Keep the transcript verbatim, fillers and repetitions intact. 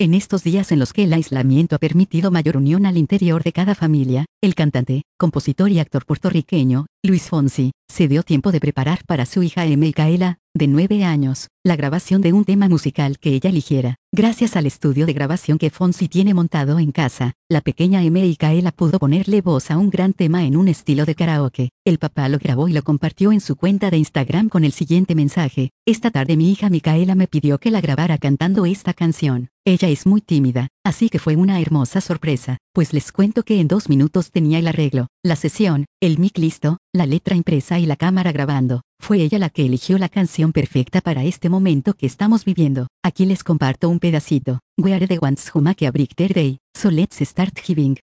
En estos días en los que el aislamiento ha permitido mayor unión al interior de cada familia, el cantante, compositor y actor puertorriqueño, Luis Fonsi, se dio tiempo de preparar para su hija E. Micaela, de nueve años, la grabación de un tema musical que ella eligiera. Gracias al estudio de grabación que Fonsi tiene montado en casa, la pequeña E. Micaela pudo ponerle voz a un gran tema en un estilo de karaoke. El papá lo grabó y lo compartió en su cuenta de Instagram con el siguiente mensaje: esta tarde mi hija Micaela me pidió que la grabara cantando esta canción. Ella es muy tímida, así que fue una hermosa sorpresa, pues les cuento que en dos minutos tenía el arreglo, la sesión, el mic listo, la letra impresa y la cámara grabando. Fue ella la que eligió la canción perfecta para este momento que estamos viviendo. Aquí les comparto un pedacito. We are the ones who make a brighter day, so let's start giving.